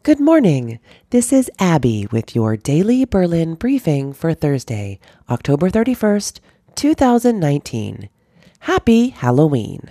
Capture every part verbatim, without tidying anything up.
Good morning. This is Abby with your daily Berlin briefing for Thursday, October thirty-first, two thousand nineteen. Happy Halloween.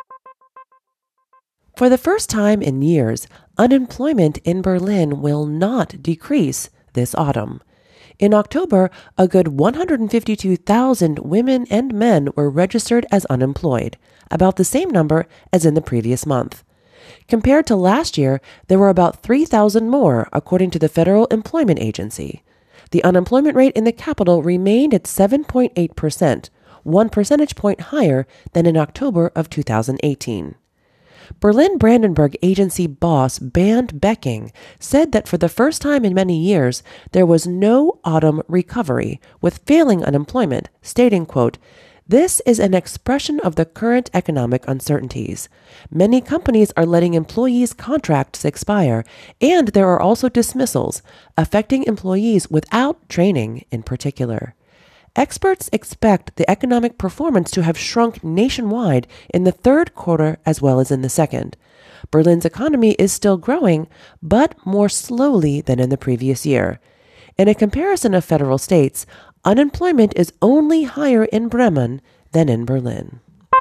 For the first time in years, unemployment in Berlin will not decrease this autumn. In October, a good one hundred fifty-two thousand women and men were registered as unemployed, about the same number as in the previous month. Compared to last year, there were about three thousand more, according to the Federal Employment Agency. The unemployment rate in the capital remained at seven point eight percent, one percentage point higher than in October of two thousand eighteen. Berlin Brandenburg Agency boss Bernd Becking said that for the first time in many years, there was no autumn recovery, with failing unemployment, stating, quote, "This is an expression of the current economic uncertainties. Many companies are letting employees' contracts expire, and there are also dismissals, affecting employees without training in particular." Experts expect the economic performance to have shrunk nationwide in the third quarter as well as in the second. Berlin's economy is still growing, but more slowly than in the previous year. In a comparison of federal states, unemployment is only higher in Bremen than in Berlin.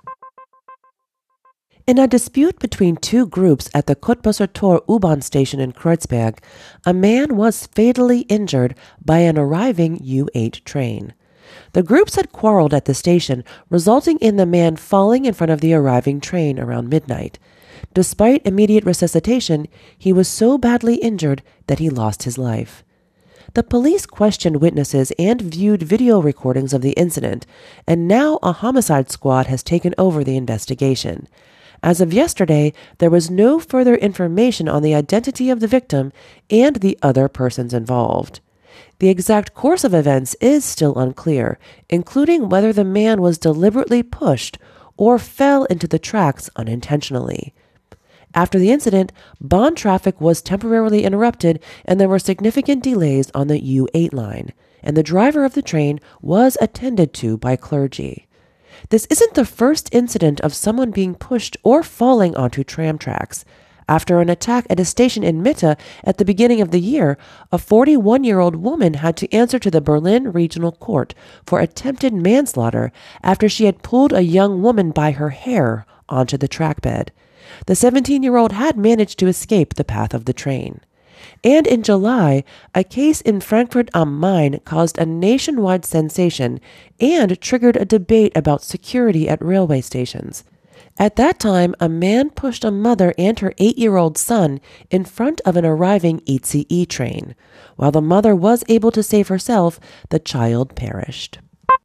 In a dispute between two groups at the Cottbusser Tor U-Bahn station in Kreuzberg, a man was fatally injured by an arriving U eight train. The groups had quarreled at the station, resulting in the man falling in front of the arriving train around midnight. Despite immediate resuscitation, he was so badly injured that he lost his life. The police questioned witnesses and viewed video recordings of the incident, and now a homicide squad has taken over the investigation. As of yesterday, there was no further information on the identity of the victim and the other persons involved. The exact course of events is still unclear, including whether the man was deliberately pushed or fell into the tracks unintentionally. After the incident, Bahn traffic was temporarily interrupted and there were significant delays on the U eight line, and the driver of the train was attended to by clergy. This isn't the first incident of someone being pushed or falling onto tram tracks. After an attack at a station in Mitte at the beginning of the year, a forty-one-year-old woman had to answer to the Berlin Regional Court for attempted manslaughter after she had pulled a young woman by her hair onto the track bed. The seventeen-year-old had managed to escape the path of the train. And in July, a case in Frankfurt am Main caused a nationwide sensation and triggered a debate about security at railway stations. At that time, a man pushed a mother and her eight-year-old son in front of an arriving I C E train. While the mother was able to save herself, the child perished.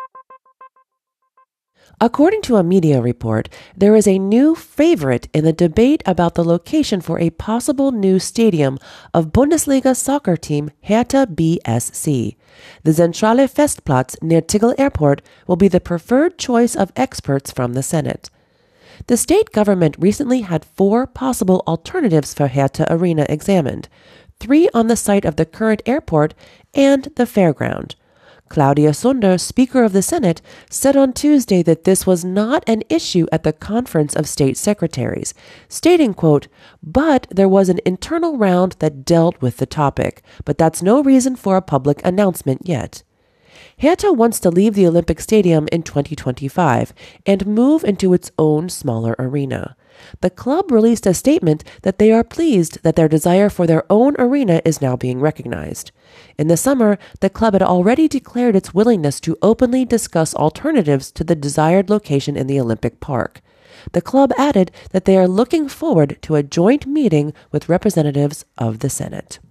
According to a media report, there is a new favorite in the debate about the location for a possible new stadium of Bundesliga soccer team Hertha B S C. The Zentrale Festplatz near Tegel Airport will be the preferred choice of experts from the Senate. The state government recently had four possible alternatives for Hertha Arena examined, three on the site of the current airport and the fairground. Claudia Sunder, Speaker of the Senate, said on Tuesday that this was not an issue at the Conference of State Secretaries, stating, quote, "But there was an internal round that dealt with the topic, but that's no reason for a public announcement yet." Hertha wants to leave the Olympic Stadium in twenty twenty-five and move into its own smaller arena. The club released a statement that they are pleased that their desire for their own arena is now being recognized. In the summer, the club had already declared its willingness to openly discuss alternatives to the desired location in the Olympic Park. The club added that they are looking forward to a joint meeting with representatives of the Senate.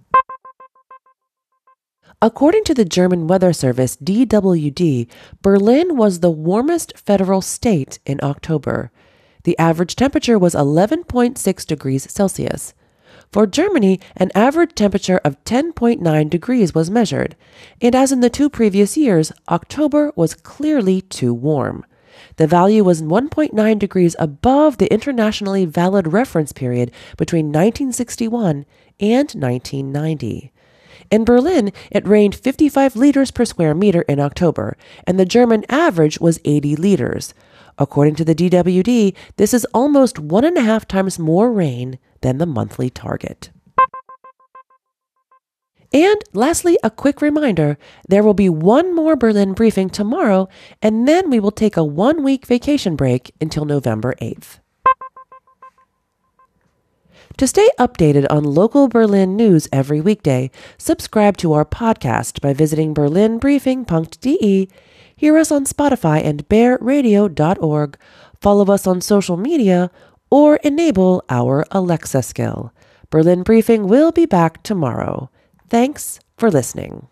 According to the German weather service D W D, Berlin was the warmest federal state in October. The average temperature was eleven point six degrees Celsius. For Germany, an average temperature of ten point nine degrees was measured, and as in the two previous years, October was clearly too warm. The value was one point nine degrees above the internationally valid reference period between nineteen sixty-one and nineteen ninety. In Berlin, it rained fifty-five liters per square meter in October, and the German average was eighty liters. According to the D W D, this is almost one and a half times more rain than the monthly target. And lastly, a quick reminder, there will be one more Berlin briefing tomorrow, and then we will take a one-week vacation break until November eighth. To stay updated on local Berlin news every weekday, subscribe to our podcast by visiting berlin briefing dot d e, hear us on Spotify and bear radio dot org, follow us on social media, or enable our Alexa skill. Berlin Briefing will be back tomorrow. Thanks for listening.